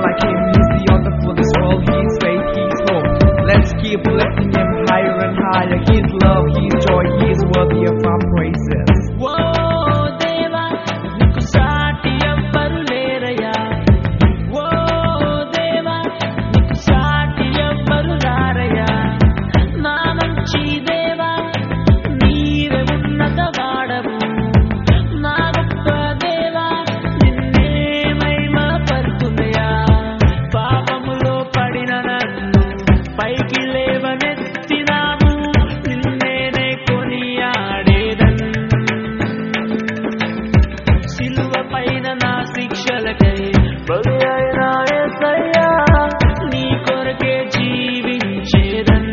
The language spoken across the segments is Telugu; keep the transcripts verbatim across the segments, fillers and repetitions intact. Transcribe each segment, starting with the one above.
like him. He's the author for this world. He's faith, he's hope. Let's keep lifting him higher and higher. He's love, he's joy, he's worthy of our praises. Whoa, Deva, niku saati evvaru leraya. Whoa, Deva, niku saati evvaru raraya. Na manchi Deva, neeve unnata vaadavu. Na goppa Deva, ninne mahima partundaya. Papamulo padina nannu paiki levanettinavu. Ninnene koniyadeden. సిలువ పైన నా శిక్షలకై బలి అయిన యేసయ్యా, నీ కొరకే జీవించేదన్.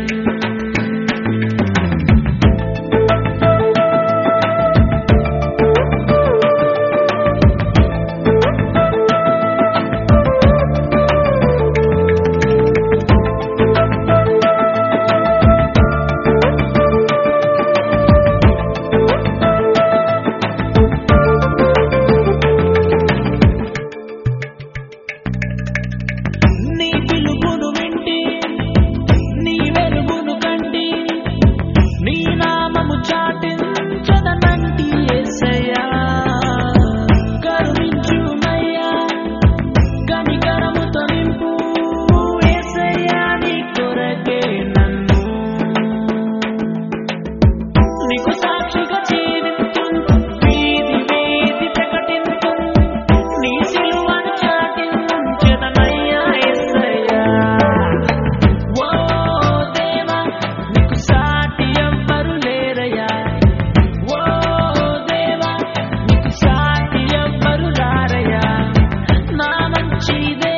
నీ పిలుపును వింటి, నీ వెలుగును కంటి, నీ నామము చాటించదనంటి యేసయ్యా. కరుణించుమయ్యా, కనికరముతో నింపు యేసయ్యా, నీ కొరకే నన్ను. నీకు సాక్షిగా జీవింతున్, వీధి వీధి ప్రకటింతున్, నీ సిలువను చాటించెదనయ్యా యేసయ్యా. ఓ దేవా, నీకు సాటి ఎవ్వరు లేరయ్యా. ఓ దేవా, నీకు సాటి ఎవ్వరు రారయ్యా. నా మంచి